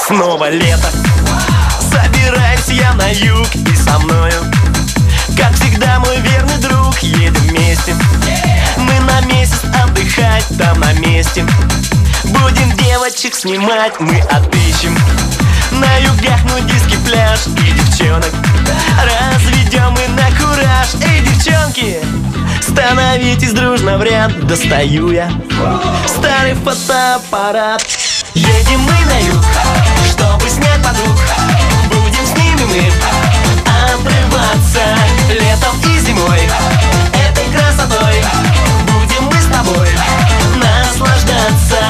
Снова лето, собираюсь я на юг, и со мною, как всегда, мой верный друг. Едем вместе, мы на месяц отдыхать там на месте. Будем девочек снимать, мы отыщем на югах нудистский пляж и девчонок разведем мы на кураж. Эй, девчонки, становитесь дружно в ряд. Достаю я старый фотоаппарат. Едем мы на юг, чтобы снять подруг. Будем с ними мы отрываться летом и зимой. Этой красотой будем мы с тобой наслаждаться.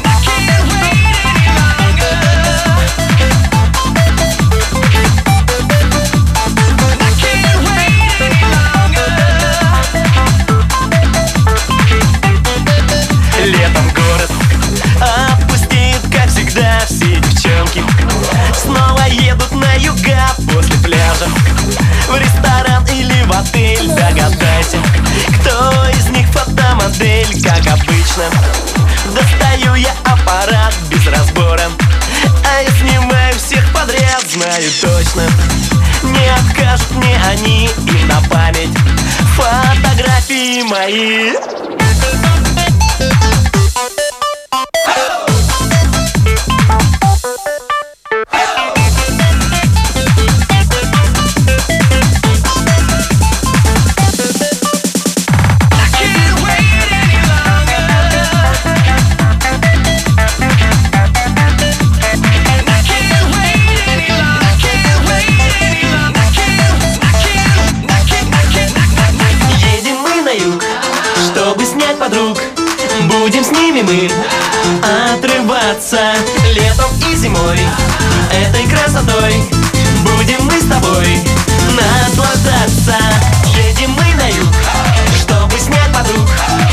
Летом город отпустит, как всегда, все девчонки снова едут на юга после пляжа в ресторан или в отель. Догадайся, кто из них фотомодель. Как обычно, достаю я аппарат без разбора, а я снимаю всех подряд. Знаю точно, не откажут мне они, им на память фотографии мои. Чтобы снять подруг, будем с ними мы отрываться летом и зимой. Этой красотой будем мы с тобой наслаждаться. Едем мы на юг, чтобы снять подруг.